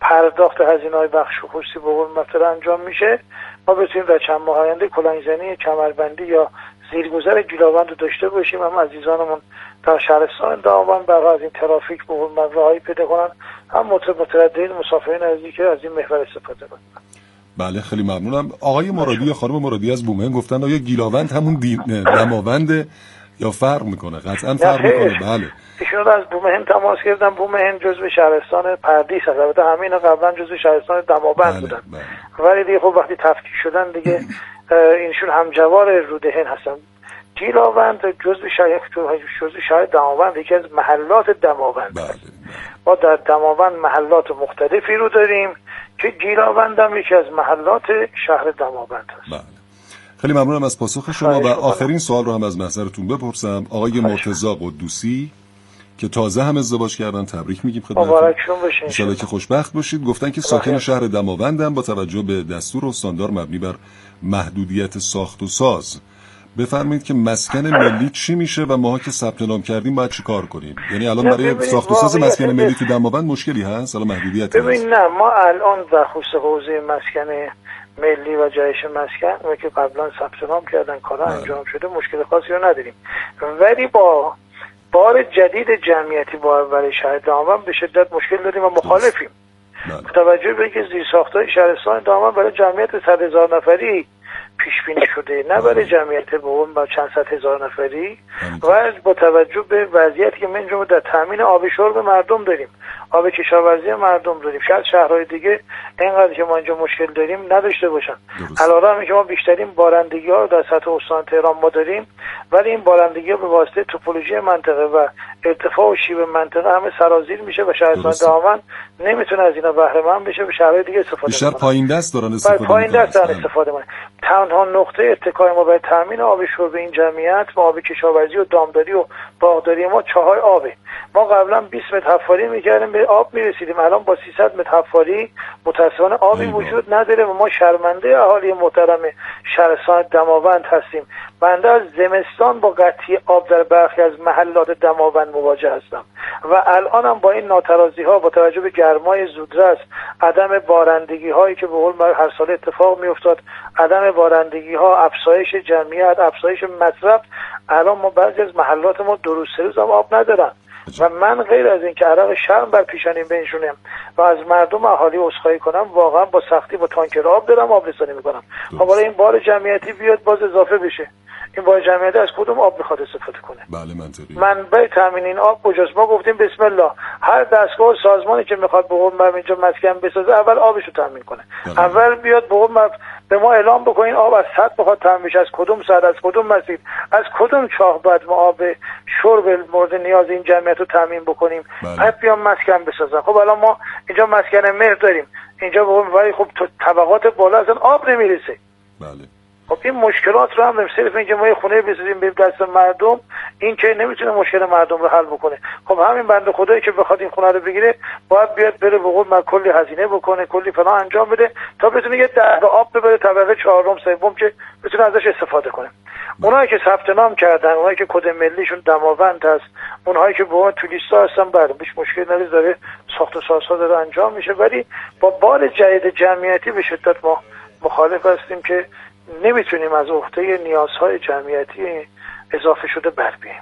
پرداخت هزینه‌های بخش خصوصی به قول مثلا انجام میشه، ما بتونیم در چند ماه آینده کلنگ‌زنی کمربندی یا زیرگذر گیلاوند رو داشته باشیم. هم عزیزانمون در شهرستان داماوند برای از این ترافیک به قول راهی پیدا کنن، هم مترددین مسافرین عزیزی که از این محور استفاده کنن. بله خیلی ممنونم. آقای مرادی یا خانم مرادی از بومهن گفتن آیا گیلاوند همون دماوند یا فرق میکنه؟ قطعا فرق میکنه. بله ایشون از بومهن تماس گرفتن. بومهن جزو شهرستان پردیس هست، البته همین قبلا جزو شهرستان دماوند بودن. ولی دیگه خب وقتی تفکیک شدن دیگه اینشون همجوار رودهن هستن. گیلاوند جزو شهر دماوند، یکی از محلات دماوند است. ما در دماوند محلات مختلفی رو داریم که گیلاوند هم یکی از محلات شهر دماوند است. خیلی ممنونم از پاسخ شما و آخرین سوال رو هم از محضرتون بپرسم. آقای مرتضی قدوسی که تازه هم ازدواج کردن، تبریک میگیم خدمتتون. مبارکشون باشه. ان شاءالله که خوشبخت باشید. گفتن که ساکن شهر دماوندم، با توجه به دستور استاندار مبنی بر محدودیت ساخت و ساز بفرمایید که مسکن ملی چی میشه و ماها که ثبت نام کردیم باید چی کار کنیم؟ یعنی الان برای ساخت و ساز مسکن ملی تو دماوند مشکلی هست؟ الان محدودیت هست؟ ببین نه، ما الان در خصوص حوزه مسکن ملی و جهش مسکن و که قبلا ثبت نام کردن کارا انجام شده مشکل خاصی رو نداریم، ولی با بار جدید جمعیتی برای شهر داماوند به شدت مشکل داریم و مخالفیم. توجه به اینکه زیرساخت‌های شهرستان داماوند برای جمعیت 100,000 نفری پیش بینی شده، نه برای جمعیت به اون با چند صد هزار نفری، و با توجه به وضعیتی که من جمله در تامین آب شرب مردم داریم، آب کشاورزی مردم داریم. شاید شهرهای دیگه اینقدر که ما اینجا مشکل داریم نداشته باشن. علاوه که ما بیشترین بارندگی‌ها رو در سطح استان تهران ما داریم، ولی این بارندگی‌ها به واسطه توپولوژی منطقه و ارتفاع و شیب منطقه همه سرازیر میشه و شهرستان داماوند نمیتونه از اینا بهره مند بشه، به شهرهای دیگه استفاده کنه. بیشتر پایین دست دارن استفاده می‌کنن. پایین دست دارن استفاده می‌کنن. تنها نقطه اتکای ما برای تامین آب شرب این جمعیت و آب کشاورزی و دامداری و باغداری ما چاهای آبه. ما قبلا 20 متر حفاری می‌کردیم به آب می‌رسیدیم، الان با 300 متر حفاری متأسفانه آبی وجود نداره و ما شرمنده اهالی محترم شهرستان دماوند هستیم. بنده از زمستان با قطعی آب در برخی از محلات دماوند مواجه هستم و الان هم با این ناترازی‌ها با توجه به گرمای زودرس، عدم بارندگی‌هایی که به قول هر سال اتفاق می‌افتاد، عدم بارندگی‌ها، افزایش جمعیت، افزایش مصرف، الان ما بعضی از محلات ما 2 روز 3 روز هم آب ندارن و من غیر از این که عرق شرم بر پیشانیم بنشونم و از مردم اهالی عذرخواهی کنم، واقعا با سختی با تانکر آب دارم آب رسانی میکنم. خب برای این بار جمعیتی بیاد باز اضافه بشه، این بار جمعیتی از کدوم آب میخواد استفاده کنه؟ بله منطقی. منبع تامین این آب کجاست؟ ما گفتیم بسم الله، هر دستگاه سازمانی که میخواد به قول من اینجا مسکن بسازه اول آبشو تامین کنه. اول بیاد به قول به ما اعلام بکنین آب از سد بخواد تامین بشه، از کدوم سد، از کدوم مسیر، از کدوم چاه باید ما آب شرب مورد نیاز این جمعیت رو تامین بکنیم. بعد بیام مسکن بسازن. خب الان ما اینجا مسکن مهر داریم، اینجا ولی خب طبقات بالا اصلا آب نمیرسه. بله. خب این مشکلات رو هم صرف اینکه ما یه خونه بسازیم به دست مردم، این که نمیتونه مشکل مردم رو حل بکنه. خب همین بنده خدایی که بخواد این خونه رو بگیره باید بیاد بره به قول من کلی هزینه بکنه، کلی فلان انجام بده تا بتونه یه دره آب ببره طبقه 4م 3م که بتونه ازش استفاده کنه. اونایی که ثبت نام کردن، اونایی که کد ملیشون دماوند هست، اونهایی که به اون تو لیستا هستن، بله هیچ مشکلی نداره، داره ساخت و سازها داره انجام میشه، ولی با بار جدید جمعیتی به شدت ما مخالف هستیم که نمیتونیم از عهده نیازهای جمعیتی اضافه شده بر بیاییم.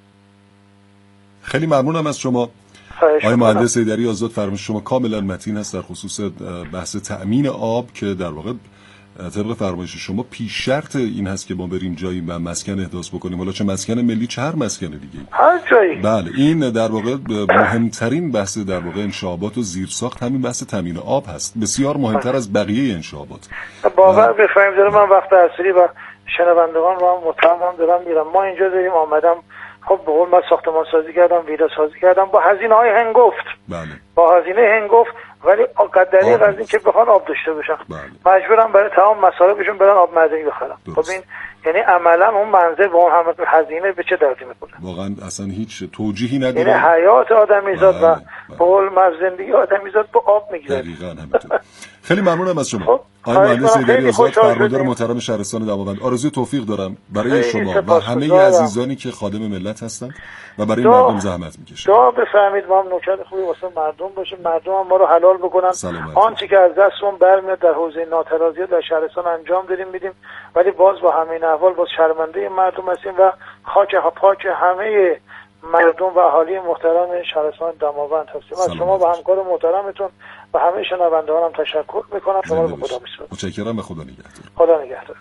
خیلی ممنونم از شما. آقای مهندس حیدری آزاد، فرمایش شما کاملا متین است در خصوص بحث تأمین آب که در واقع طبق فرمایش شما پیش شرط این هست که ما بریم جایی و مسکن احداث بکنیم، حالا چه مسکن ملی چه هر مسکن دیگه، هر جایی. بله این در واقع مهمترین بحث در واقع انشاءات و زیرساخت همین بحث تامین آب هست، بسیار مهمتر از بقیه انشاءات. باور بفرمایید دارم من وقت عصری و شنوندگان رو هم متهم دارم میرم. ما اینجا داریم آمدم، خب به قول من ساختمان سازی کردم، ویلا سازی کردم با هزینه‌های هنگفت. بله. با هزینه هنگفت، ولی قدری از این که بخوان آب داشته باشن. بله. مجبورم برای تمام مصارفشون برن آب معدنی بخرم. خب این یعنی عملا اون منزل با اون همه هزینه به چه دردی میخوره؟ واقعا اصلا هیچ توجیهی نداره. یعنی حیات آدمیزاد و قول زندگی آدمیزاد با آب میگیره. دقیقاً همینطور. خیلی ممنونم از شما. خب آقای مهندس ایدری آزاد، فرماندار محترم شهرستان دماوند، آرزوی توفیق دارم برای شما و همه عزیزانی که خادم ملت هستند و برای مردم زحمت میکشند. دعا بفرمایید ما هم نوکر خوبی واسه مردم باشیم، مردم هم ما رو حلال بکنن. آنچه که از دستمون برمیاد در حوزه ناترازی در شهرستان انجام دادیم میدیم، ولی باز با همین احوال باز شرمنده مردم هستیم و خاک پاک همه مردم و اهالی محترم شهرستان دماوند هستیم. از شما و همکار محترمتون و همه شنوندگان هم تشکر میکنم. شما رو به خدا میسپارم. متشکرم. به خدا نگهدار. خدا نگهدار.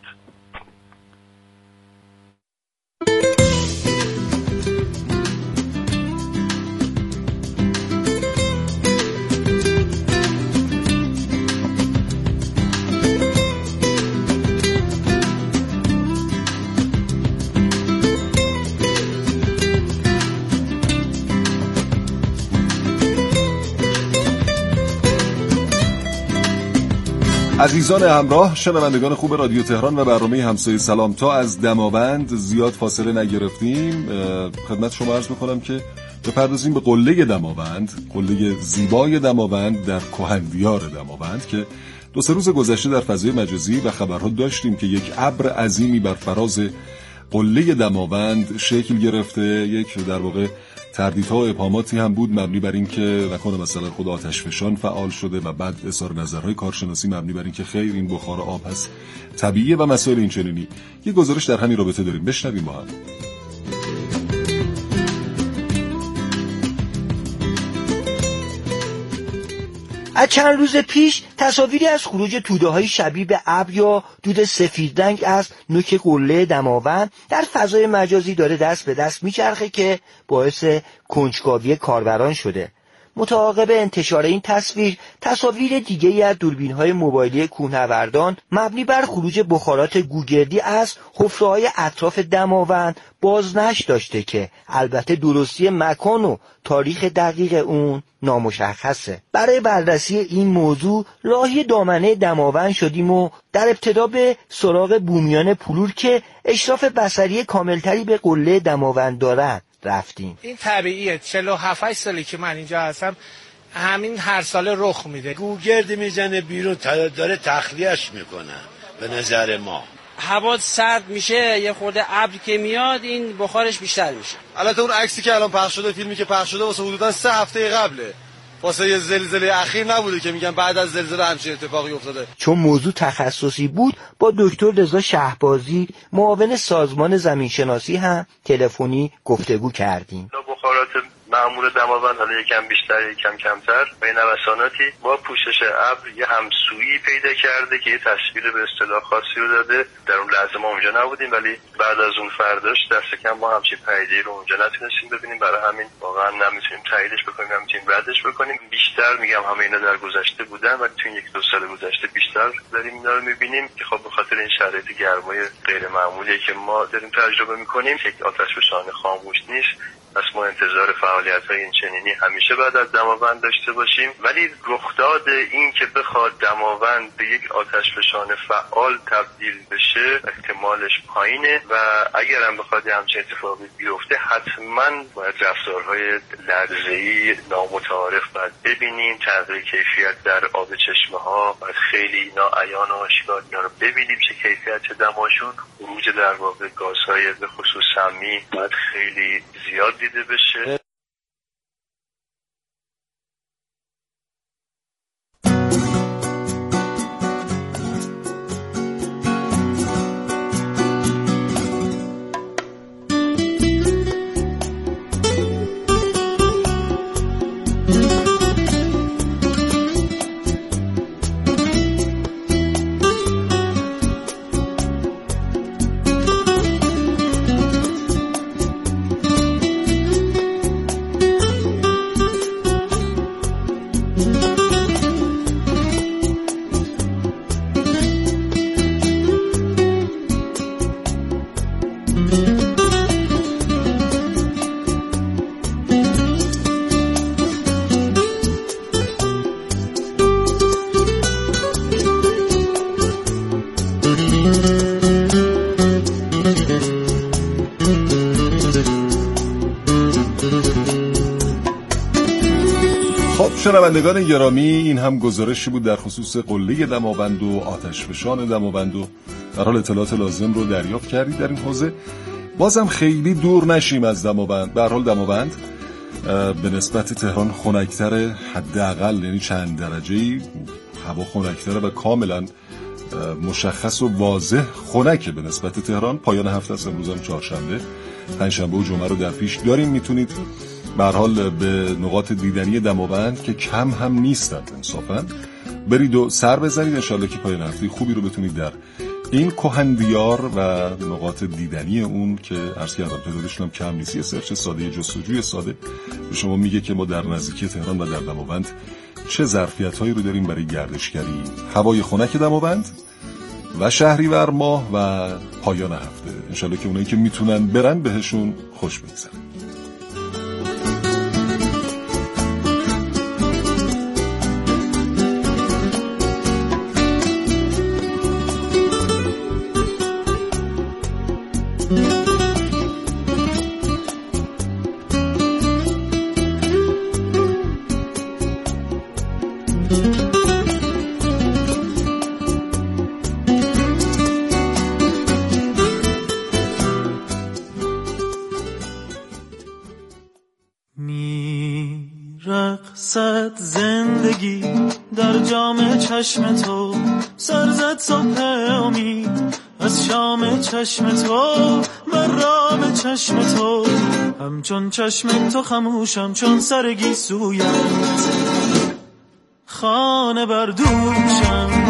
عزیزان همراه، شنوندگان خوب رادیو تهران و برنامه همسایه سلام، تا از دماوند زیاد فاصله نگرفتیم. خدمت شما عرض می‌کنم که بپردازیم به قله دماوند، قله زیبای دماوند در کهن‌دیار دماوند که 2-3 روز گذشته در فضای مجازی و خبرها داشتیم که یک ابر عظیمی بر فراز قله دماوند شکل گرفته. یک در واقع تردیدها و ابهاماتی هم بود مبنی بر این که نکنه مثلا خود آتشفشان فعال شده و بعد اظهار نظرهای کارشناسی مبنی بر این که خیر این بخار آب هست طبیعیه و مسائل این چنینی. یه گزارش در همین رابطه داریم، بشنویم با هم. از چند روز پیش تصاویری از خروج توده‌های شبیه به ابر یا دود سفید رنگ از نوک قله دماوند در فضای مجازی داره دست به دست میچرخه که باعث کنجکاوی کاربران شده. متعاقب انتشار این تصاویر دیگه‌ای از دوربین‌های موبایلی کوهنوردان مبنی بر خروج بخارات گوگردی از حفره‌های اطراف دماوند بازنشر داشته که البته درستی مکان و تاریخ دقیق اون نامشخصه. برای بررسی این موضوع راهی دامنه دماوند شدیم و در ابتدا به سراغ بومیان پلور که اشراف بصری کاملتری به قله دماوند دارن رفتیم. این طبیعیه، 47 سالی که من اینجا هستم، همین هر سال رخ میده. گوگرد میزنه بیرون، داره تخلیهش میکنه. به نظر ما هوا سرد میشه، یه خورده ابر که میاد این بخارش بیشتر میشه. البته اون عکسی که الان پخش شده، فیلمی که پخش شده واسه حدودا 3 هفته قبله، واسه یه زلزله اخیر نبوده که میگن بعد از زلزله همچین اتفاقی افتاده. چون موضوع تخصصی بود با دکتر رضا شهبازی معاون سازمان زمینشناسی هم تلفنی گفتگو کردیم. بخارات معمول دماوند حالا یکم بیشتر یکم کمتر به نوساناتی با پوشش ابر یه همسویی پیدا کرده که یه تشکیل به اصطلاح خاصی رو داده. در اون لحظه ما اونجا نبودیم ولی بعد از اون فرداش دست کم ما همچین پدیده رو اونجا نتونستیم ببینیم، برای همین واقعا نمیتونیم تاییدش بکنیم، نمیتونیم ردش بکنیم. بیشتر میگم همه اینا در گذشته بودن ولی تو این 1-2 سال گذشته بیشتر داریم اینا رو میبینیم که خب به خاطر این شرایط گرمای غیر معمولی که ما داریم تجربه میکنیم که آتشفشان خاموش نیست، پس ما انتظار فعالیت‌های این چنینی همیشه بعد از دماوند داشته باشیم. ولی رخداد این که بخواد دماوند به یک آتشفشان فعال تبدیل بشه احتمالش پایینه و اگر هم بخواد همچین اتفاقی بیفته حتما باید رفتارهای لرزه‌ای نامتعارف باید ببینیم. تغییر کیفیت در آب چشمه‌ها باید خیلی ناعیان و آشکار اینا رو ببینیم چه کیفیت چه دماشون. خروج در واقع گازهای به خصوص سمی باید خیلی زیاد دیده بشه. شنوندگان گرامی، این هم گزارشی بود در خصوص قله دماوند و آتشفشان دماوند و در حال اطلاعات لازم رو دریافت کردید در این حوزه. بازم خیلی دور نشیم از دماوند. به هر حال دماوند به نسبت تهران خنک‌تره، حداقل یعنی چند درجه‌ای هوا خنک‌تره و کاملا مشخص و واضح خنکه به نسبت تهران. پایان هفته است، امروز هم چهارشنبه، پنجشنبه و جمعه رو در پیش داریم. میتونید به هر حال به نقاط دیدنی دماوند که کم هم نیستند انصافا برید و سر بزنید. انشالله که پایان هفته خوبی رو بتونید در این کهندیار و نقاط دیدنی اون که عرض کردم تعدادشون هم کم نیست، یه سرچ ساده، جستجوی ساده به شما میگه که ما در نزدیکی تهران و در دماوند چه ظرفیت‌هایی رو داریم برای گردشگری. هوای خنک دماوند و شهریور ماه و پایان هفته، انشالله که اونایی که میتونن برن بهشون خوش بگذره. میرقصد زندگی در جام چشم تو، سرزد صبح امید از شام چشم تو، من رام چشم تو، همچون چشم تو خموشم چون سر گیسویت، خانه بردوشم.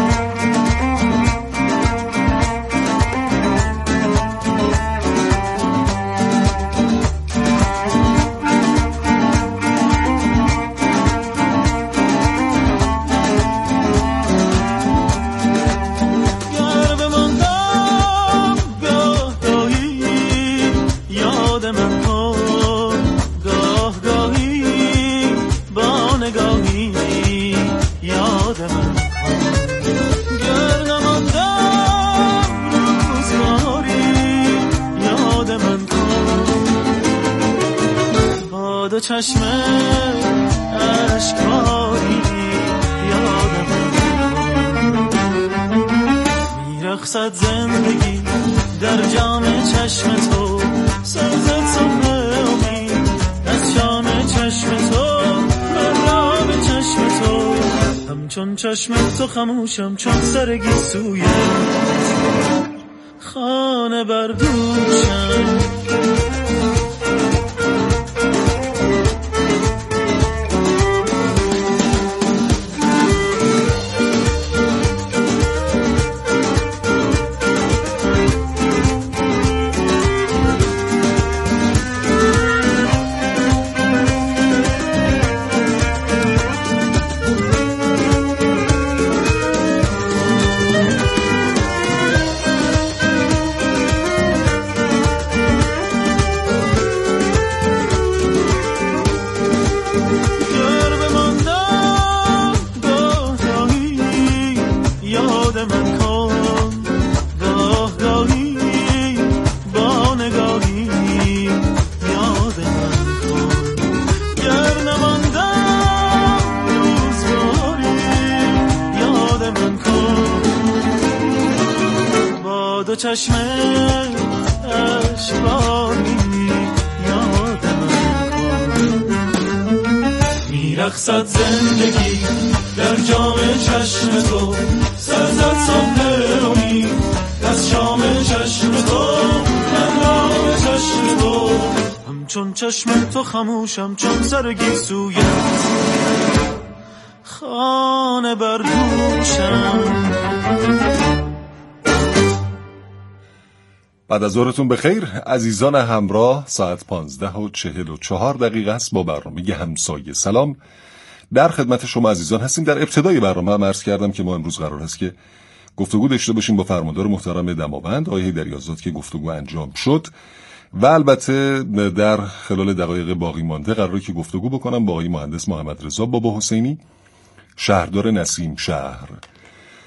چشم اشکاری یادم میرقصد زندگی در جام چشم تو، سرزد صبح امید از شام چشم تو، من رام چشم تو، همچون چشم تو خموشم چون سر گیسویت، خانه بردوشم. چشم اشکاری یادم میرقصد زندگی در جام چشم تو، سرزد صبح امید از شام چشم تو، من رام چشم تو، همچون چشم تو خموشم چون سر گیسویت، خانه بردوشم. بعد از ظهرتون بخیر عزیزان همراه. ساعت 15:44 است. با برنامه همسایه سلام در خدمت شما عزیزان هستیم. در ابتدای برنامه هم عرض کردم که ما امروز قرار است که گفتگو داشته باشیم با فرماندار محترم دماوند آقای حیدری آزاد که گفتگو انجام شد و البته در خلال دقایق باقی مانده قراره که گفتگو بکنم با آقای مهندس محمد رضا بابا حسینی، شهردار نسیم شهر.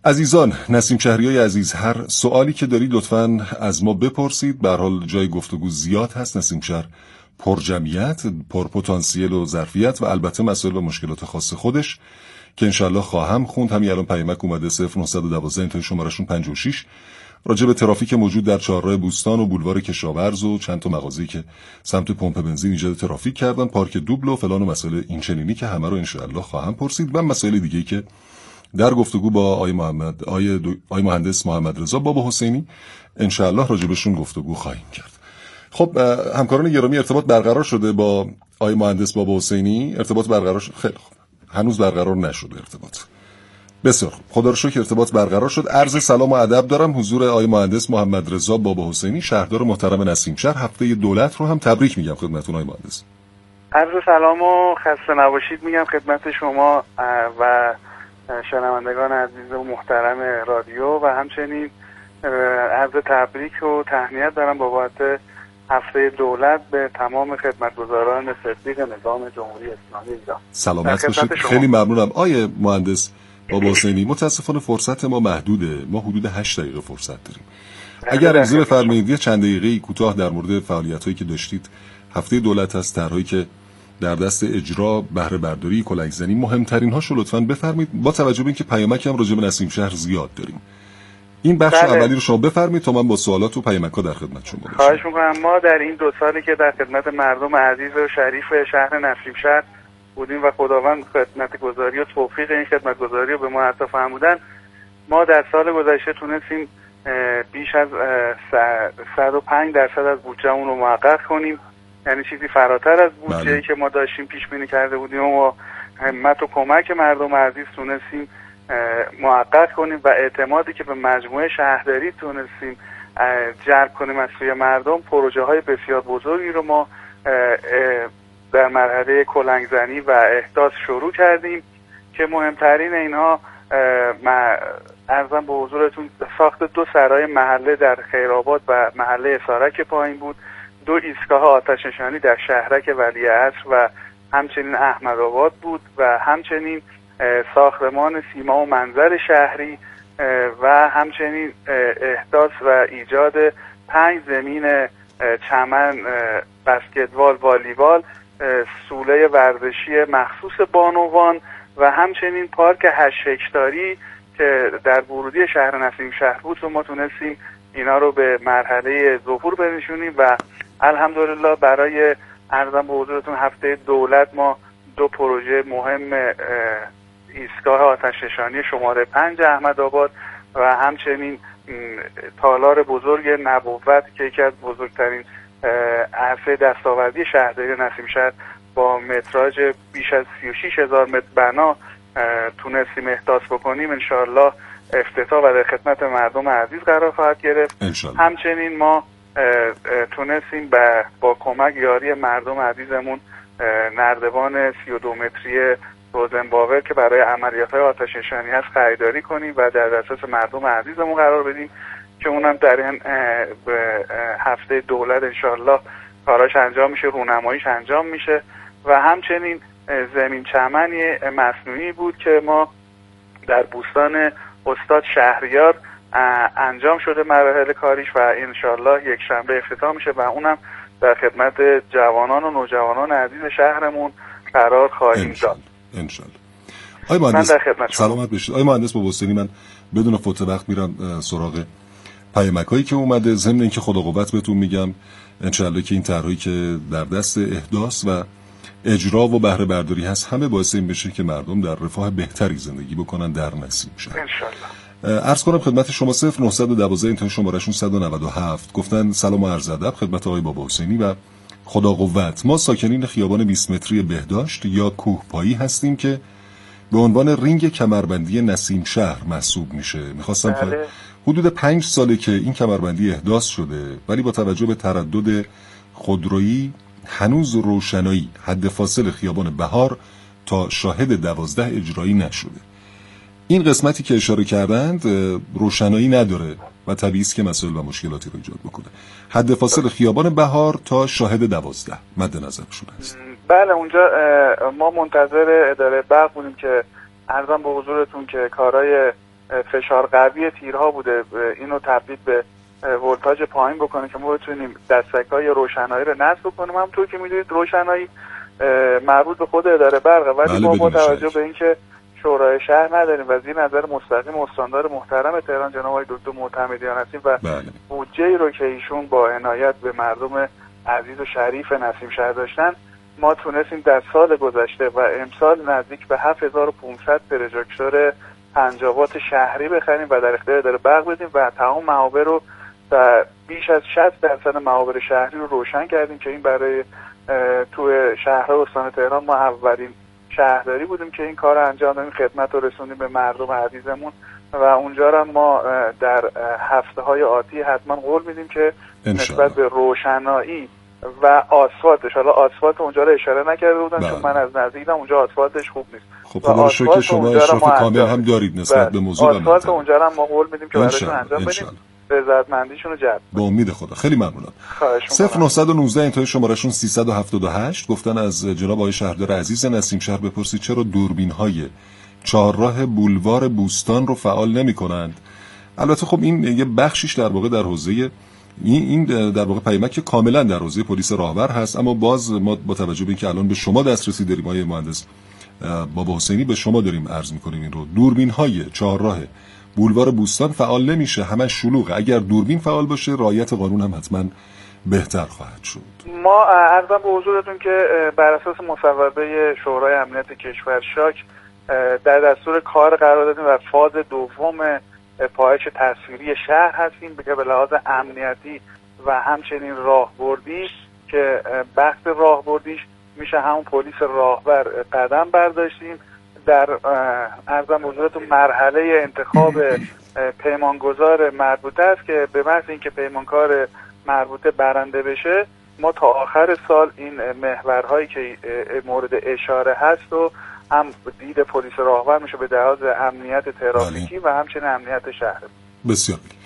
عزیزان، نسیم شهریای عزیز، هر سوالی که دارید لطفاً از ما بپرسید. به هر حال جای گفتگو زیاد هست. نسیم شهر پر جمعیت، پر پتانسیل و ظرفیت و البته مسائل و مشکلات خاص خودش که انشالله خواهم خوند. همین الان پیامک اومده 0912 انتهای شمارهشون 56 راجع به ترافیک موجود در چهارراه بوستان و بولوار کشاورز و چند تا مغازه‌ای که سمت پمپ بنزین ایجاد ترافیک کردن، پارک دوبل و فلان و مسائل این چنینی که همه رو انشالله خواهم پرسید و مسائل دیگه‌ای که در گفتگو با آقای مهندس محمد رضا بابا حسینی انشالله راجبشون گفتگو خواهیم کرد. خب همکاران گرامی، ارتباط برقرار شده با آقای مهندس بابا حسینی؟ ارتباط برقرار شد؟ خیلی خوب. هنوز برقرار نشده ارتباط. بسیار خوب. خدا رو شکر ارتباط برقرار شد. عرض سلام و ادب دارم حضور آقای مهندس محمد رضا بابا حسینی، شهردار محترم نسیم شهر. هفته دولت رو هم تبریک میگم خدمتتون آقای مهندس. عرض سلام و خسته نباشید میگم خدمت شما و شنوندگان عزیز و محترم رادیو و همچنین عرض تبریک و تهنیت دارم بابت هفته دولت به تمام خدمتگزاران صدیق نظام جمهوری اسلامی ایران. سلامت باشید. خیلی ممنونم آقای مهندس بابا حسینی. متاسفانه فرصت ما محدوده. ما حدود 8 دقیقه فرصت داریم. اگر اجازه بفرمایید یه چند دقیقه‌ای کوتاه در مورد فعالیتایی که داشتید. هفته دولت هست، طرحی که در دست اجرا، بهره برداری، کلنگ زنی، مهمترین هاشو لطفاً بفرمایید با توجه به اینکه پیامک هم راجع به نسیم شهر زیاد داریم. این بخش اولی رو شما بفرمایید تا من با سوالات و پیامک‌ها در خدمت شما باشم. خواهش می‌کنم. ما در این 2 سالی که در خدمت مردم عزیز و شریف شهر نسیم شهر بودیم و خداوند خدمتگزاری و توفیق این خدمتگزاری رو به ما عطا فرمودن، ما در سال گذشته تونستیم بیش از 105% از بودجه‌مون رو محقق کنیم. یعنی چیزی فراتر از بودجه‌ای که ما داشتیم پیش بینی کرده بودیم و همت و کمک مردم عزیز تونستیم محقق کنیم و اعتمادی که به مجموعه شهرداری تونستیم جلب کنیم از سوی مردم، پروژه‌های بسیار بزرگی رو ما در مرحله کلنگزنی و احداث شروع کردیم که مهمترین اینها عرضم به حضورتون ساخت 2 سرای محله در خیرآباد و محله اسارک پایین بود، 2 ایستگاه آتش نشانی در شهرک ولیعصر و همچنین احمدآباد بود و همچنین ساختمان سیما و منظر شهری و همچنین احداث و ایجاد 5 زمین چمن، بسکتبال، والیبال، سوله ورزشی مخصوص بانوان و همچنین پارک 8 هکتاری که در ورودی شهر نسیم شهر بود و ما تونستیم اینا رو به مرحله ظهور برسونیم و الحمدلله برای عرضم به حضورتون هفته دولت ما 2 پروژه مهم، ایستگاه آتش نشانی شماره 5 احمدآباد و همچنین تالار بزرگ نبوت که یکی از بزرگترین عرصه دستاوردی شهرداری نسیم شهر با متراژ بیش از 36,000 متر بنا تونستیم احداث بکنیم. انشاءالله افتتاح و در خدمت مردم عزیز قرار خواهد گرفت. همچنین ما تونستیم با کمک یاری مردم عزیزمون نردبان 32 متری روزنباور که برای عملیات‌های آتش نشانی هست خریداری کنیم و در دسترس مردم عزیزمون قرار بدیم که اونم در این هفته دولت انشاءالله کاراش انجام میشه، رونماییش انجام میشه و همچنین زمین چمنی مصنوعی بود که ما در بوستان استاد شهریار انجام شده مراحل کاریش و انشاءالله یک شنبه افتتاح میشه و اونم در خدمت جوانان و نوجوانان عزیز شهرمون قرار خواهیم داد. انشالله. آقای مهندس سلامت باشید. آقای مهندس بابا حسینی، من بدون فوت وقت میرم سراغ پیامکایی که اومده. ضمن اینکه خدا قوت بهتون میگم انشالله که این طرحی که در دست احداث و اجرا و بهره برداری هست همه باعث این بشه که مردم در رفاه بهتری زندگی بکنن در نسیم شهر. انشالله. عرض کنم خدمت شما 0912 انتهای شمارهشون 197 گفتن سلام و عرض ادب خدمت آقای بابا حسینی و خدا قوت. ما ساکنین خیابان 20 متری بهداشت یا کوهپایی هستیم که به عنوان رینگ کمربندی نسیم شهر محسوب میشه. میخواستم حدود 5 ساله که این کمربندی احداث شده ولی با توجه به تردد خودرویی هنوز روشنایی حد فاصل خیابان بهار تا شاهد 12 اجرایی نشده. این قسمتی که اشاره کردند روشنایی نداره و طبیعی است که مسائل و مشکلاتی رو ایجاد بکنه. حد فاصل خیابان بهار تا شاهد 12 مد نظرشون است. بله، اونجا ما منتظر اداره برق بودیم که عرضم به حضورتون که کارهای فشار قوی تیرها بوده اینو تبدیل به ولتاژ پایین بکنه که ما بتونیم دستک‌های روشنایی رو نصب بکنیم. همونطور که می‌دونید روشنایی مربوط به خود اداره برقه، ولی ما با توجه به اینکه شورای شهر نداریم و زیر نظر مستقیم استاندار محترم تهران جناب آقای دکتر معتمدیان هستیم و بودجه‌ای رو که ایشون با عنایت به مردم عزیز و شریف نسیم شهر داشتن، ما تونستیم در سال گذشته و امسال نزدیک به 7500 پروژکتور 50 وات شهری بخریم و در اختیار اداره برق بدیم و تمام معابر رو در بیش از 60% معابر شهری رو روشن کردیم که این برای تو شهرها استان تهران ما اولین شهرداری بودیم که این کار انجام دادیم، خدمت رو رسوندیم به مردم عزیزمون و اونجا را ما در هفته‌های آتی حتما قول میدیم که نسبت به روشنایی و آسفالتش، حالا آسفالت اونجا رو اشاره نکرده بودم چون من از نزدیک دیدم اونجا آسفالتش خوب نیست. خب خدا رو شکر شما اشراف کامل هم دارید نسبت به موضوع آسفالت اونجا رو ما قول میدیم که براشون انجام بدیم، رضایتمندیشون رو جلب. با امید خدا. خیلی ممنونم. 0919 انتهای شمارهشون 378 گفتن از جناب آقای شهردار عزیز نسیم شهر بپرسید چرا دوربین‌های چهارراه بولوار بوستان رو فعال نمی‌کنند. البته خب این یه بخشیش در واقع در حوزه این در واقع پیامک کاملا در حوزه پلیس راهور هست، اما باز ما با توجه به اینکه الان به شما دسترسی داریم آقای مهندس بابا حسینی، به شما داریم عرض می‌کنیم این رو. دوربین‌های چهارراه بولوار بوستان فعال نمیشه، همه شلوغه. اگر دوربین فعال باشه رعایت قانون هم حتما بهتر خواهد شد. ما عرضم به حضورتون که بر اساس مصوبه شورای امنیت کشور شاک در دستور کار قرار دادیم و فاز دوم پایش تصویری شهر هستیم که به لحاظ امنیتی و همچنین راهبردی که بحث راهبردیش میشه همون پلیس راهور قدم برداشتیم. در عرضم به حضورتون مرحله انتخاب پیمانگذار مربوطه است که به محض اینکه پیمانکار مربوطه برنده بشه ما تا آخر سال این محورهایی که مورد اشاره هست و هم دید پلیس راهور میشه به لحاظ امنیت ترافیکی و همچنین امنیت شهر. بسیار عالی.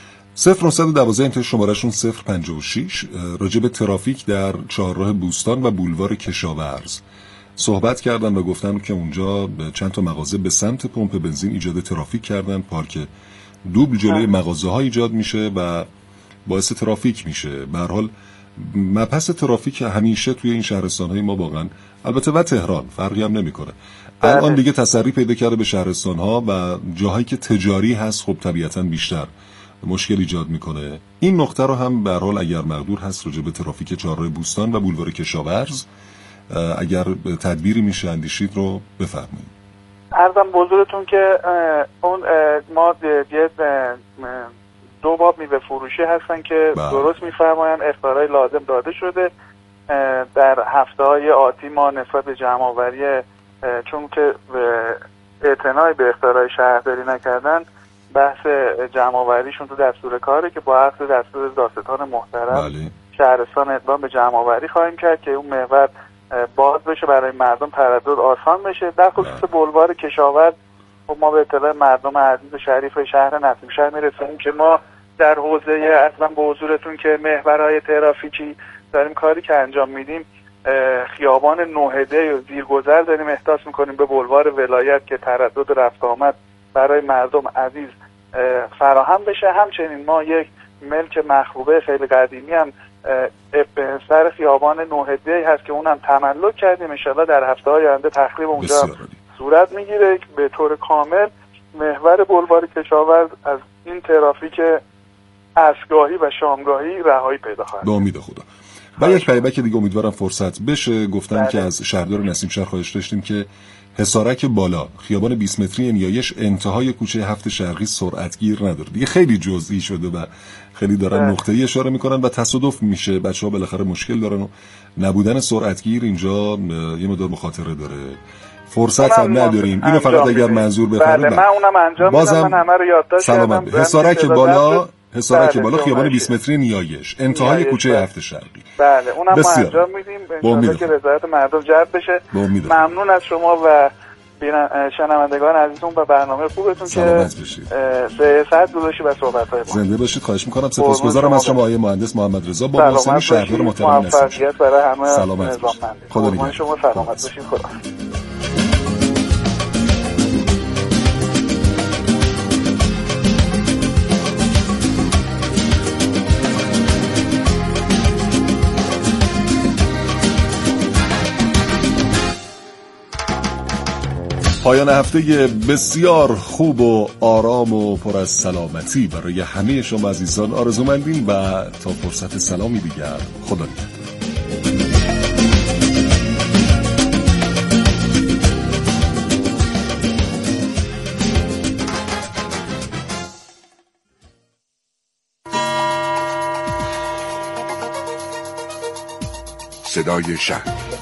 0912 انتهای شمارهشون 056 راجع به ترافیک در چهارراه بوستان و بولوار کشاورز صحبت کردن و گفتن که اونجا چند تا مغازه به سمت پمپ بنزین ایجاد ترافیک کردن، پارک دوبل جلوی مغازه ها ایجاد میشه و باعث ترافیک میشه. به هر حال مبحث ترافیک همیشه توی این شهرستان های ما واقعا، البته و تهران فرقی هم نمیکنه، الان دیگه تسری پیدا کرده به شهرستان ها و جاهایی که تجاری هست خب طبیعتا بیشتر مشکل ایجاد میکنه. این نقطه رو هم به هر حال اگر مقدور هست راجع به ترافیک چهارراه بوستان و بولوار کشاورز اگر تدبیری میشه اندیشید رو بفرمایید. عرضم به حضورتون که اون ما دو باب میوه فروشی هستن که درست میفرمایند اخطارهای لازم داده شده. در هفته‌های آتی ما نسبت به جمع‌آوری چون که اعتنای به اخطارهای شهرداری نکردن بحث جمع‌آوریشون تو دستور کاره که با عقد دستور دادستان محترم شهرستان اقدام به جمع‌آوری خواهیم کرد که اون محور باز بشه برای مردم تردد آسان بشه. در خصوص بولوار کشاورز خب ما به اطلاع مردم عزیز و شریف شهر نسیم شهر میرسونیم که ما در حوزه اصلا به حضورتون که محورهای ترافیکی داریم کاری که انجام میدیم خیابان نوهده و زیرگذر داریم احداث میکنیم به بولوار ولایت که تردد رفت آمد برای مردم عزیز فراهم بشه. همچنین ما یک ملک مخروبه خیلی قدیمی هم سر خیابان نوهده هست که اونم تملک کردیم، انشالله در هفته‌های آینده تخریب اونجا صورت میگیره به طور کامل محور بولوار کشاورز از این ترافیک عصرگاهی و شامگاهی رهایی پیدا خواهد. به امید خدا. و یک پیامک دیگه امیدوارم فرصت بشه. گفتن که از شهردار نسیم شهر خواهش داشتیم که حصارک بالا خیابان 20 متری نیایش انتهای کوچه 7 شرقی سرعتگیر نداره. دیگه خیلی جزئی شده و خیلی دارن نقطه‌ای اشاره میکنن و تصادف میشه، بچه‌ها بالاخره مشکل دارن و نبودن سرعتگیر اینجا یه مقدار مخاطره داره. فرصت هم نداریم. اینو فقط اگر منظور بفرمایید. بله من اونم انجام میدم، من همه رو یادداشت کردم. حصارک بالا خیابان 20 متری نیایش انتهای کوچه 7 شرقی. بله اونم ما انجام میدیم انشالله که رضایت مردم جلب بشه. ممنون از شما و شنوندگان عزیزمون و برنامه خوبتون که به صحت گذاشتی و صحبت‌های ما. زنده باشید. خواهش می‌کنم. سپاسگزارم از شما آقای مهندس محمد رضا با حسینی شهردار محترم نسیم. موفقیت برای همه. سلامت باشید. خدا نگهدار. شما سلامت باشید. خدا پایان هفته بسیار خوب و آرام و پر از سلامتی برای همه شما عزیزان آرزومندیم و تا فرصت سلامی دیگر خدا نگهدار. صدای شهر.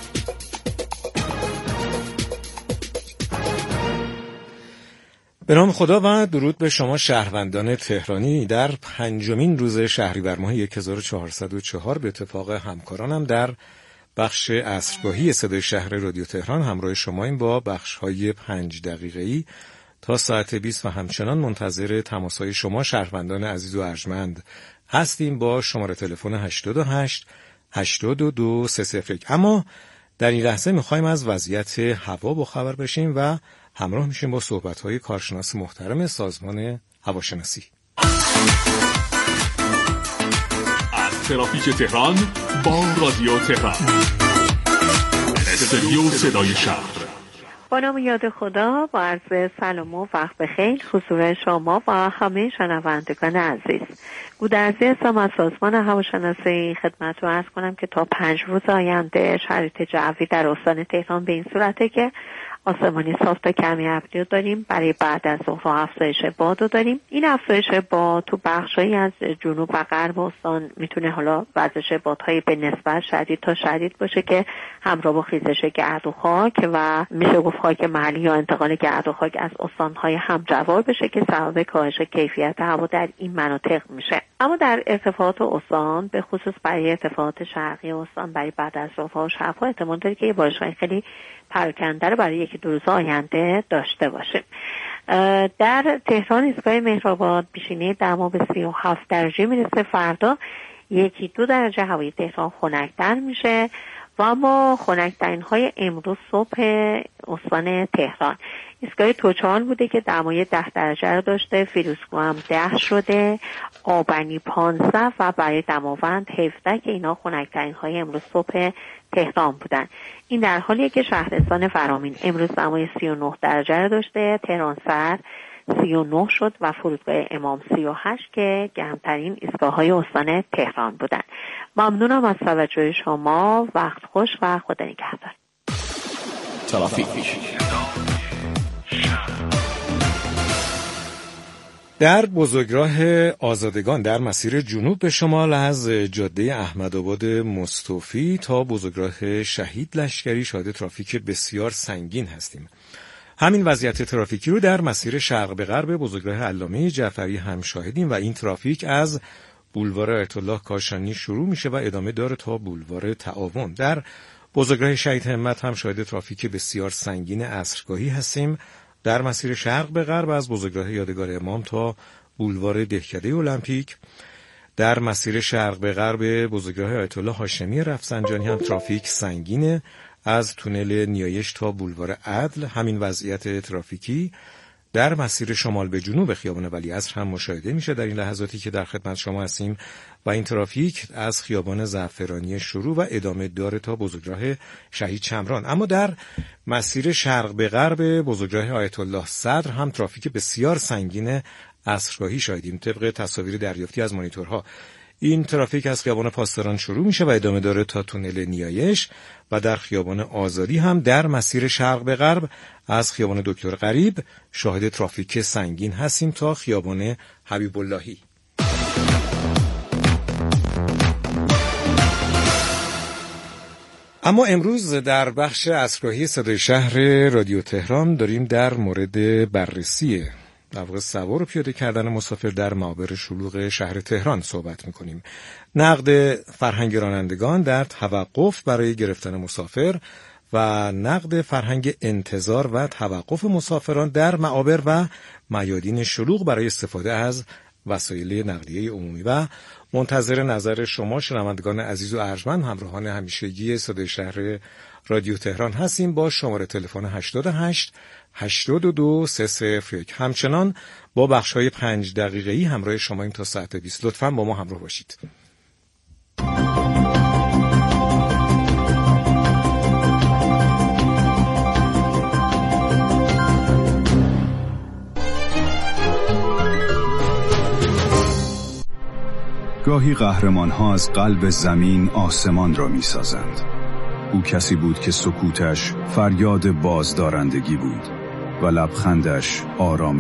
به نام خدا و درود به شما شهروندان تهرانی. در 5مین روز شهریور ماه 1404 به اتفاق همکارانم در بخش عصرگاهی صدای شهر رادیو تهران همراه شماییم با بخش‌های 5 دقیقه‌ای تا ساعت 20 و همچنان منتظر تماس‌های شما شهروندان عزیز و ارجمند هستیم با شماره تلفن 88 82 301. اما در این لحظه می‌خوایم از وضعیت هوا باخبر بشیم و همراه میشیم با صحبت‌های کارشناس محترم سازمان هواشناسی. از ترافیک تهران با رادیو تهران، استودیو صدای شهر. با نام یاد خدا، با عرض سلام و وقت بخیر حضور شما و همه شنوندگان عزیز. گودرزی هستم از سازمان هواشناسی. خدمت رو عرض کنم که تا 5 روز آینده شرایط جوی در استان تهران به این صورته که آسمانی صاف تا کمی ابری رو داریم. برای بعد از ظهر افزایش باد رو داریم. این افزایش باد تو بخشایی از جنوب و غرب استان میتونه حالا وزش بادهای به نسبت شدید تا شدید باشه که همراه با خیزش گرد و خاک و میشه گفت خاک محلی یا انتقال گرد و خاک از استانهای همجوار بشه که سبب کاهش کیفیت هوا در این مناطق میشه. اما در ارتفاعات استان به خصوص برای ارتفاعات شرقی استان برای بعد از ظهر و شب‌ها احتمال داره که بارش‌های خیلی پراکنده رو برای 1-2 روز آینده داشته باشیم. در تهران ایستگاه مهرآباد پیشینه دما به 37 درجه میرسه. فردا 1-2 درجه هوای تهران خنک‌تر میشه و اما خنک‌ترین های امروز صبح استان تهران ایستگاه توچال بوده که دمای 10 درجه رو داشته، فیروزکوه هم 10 شده، آبنی 15 و برای دماوند 17 که اینا خنک‌ترین های امروز صبح تهران بودن. این در حالیه که شهرستان فرامین امروز دمای 39 درجه رو داشته، تهران سر 39 شد و فرودگاه امام 38 که گرمترین ایستگاه‌های استان تهران بودن. ممنونم از توجه شما. وقت خوش و خدا نگهدار. ترافیک. در بزرگراه آزادگان در مسیر جنوب به شمال از جاده احمدآباد مصطفی تا بزرگراه شهید لشکری شاهد ترافیک بسیار سنگین هستیم. همین وضعیت ترافیکی رو در مسیر شرق به غرب بزرگراه علامه جعفری هم شاهدیم و این ترافیک از بولوار آیت الله کاشانی شروع میشه و ادامه داره تا بولوار تعاون. در بزرگراه شهید همت هم شاهد ترافیک بسیار سنگین عصرگاهی هستیم. در مسیر شرق به غرب از بزرگراه یادگار امام تا بولوار دهکده المپیک. در مسیر شرق به غرب بزرگراه آیت الله هاشمی رفسنجانی هم ترافیک سنگینه. از تونل نیایش تا بولوار عدل همین وضعیت ترافیکی. در مسیر شمال به جنوب خیابان ولیعصر هم مشاهده میشه در این لحظاتی که در خدمت شما هستیم و این ترافیک از خیابان زعفرانی شروع و ادامه داره تا بزرگراه شهید شمران. اما در مسیر شرق به غرب بزرگراه آیت الله صدر هم ترافیک بسیار سنگین عصرگاهی شاهدیم. طبق تصاویر دریافتی از مانیتورها این ترافیک از خیابان پاسداران شروع میشه و ادامه داره تا تونل نیایش و در خیابان آزادی هم در مسیر شرق به غرب از خیابان دکتر غریب شاهد ترافیک سنگین هستیم تا خیابان حبیب اللهی. اما امروز در بخش عصرگاهی صدای شهر رادیو تهران داریم در مورد بررسی در واقع سوار و پیاده کردن مسافر در معابر شلوغ شهر تهران صحبت می‌کنیم. نقد فرهنگ رانندگان در توقف برای گرفتن مسافر و نقد فرهنگ انتظار و توقف مسافران در معابر و میادین شلوغ برای استفاده از وسایل نقلیه عمومی و منتظر نظر شما شنوندگان عزیز و ارجمند همراهان همیشگی صدای شهر رادیو تهران هستیم با شماره تلفن 88 82 301. همچنان با بخش‌های 5 دقیقه‌ای همراه شما این تا ساعت 20. لطفاً با ما همراه باشید. گاهی قهرمان‌ها از قلب زمین آسمان را می‌سازند. او کسی بود که سکوتش فریاد بازدارندگی بود و لبخندش آرامش.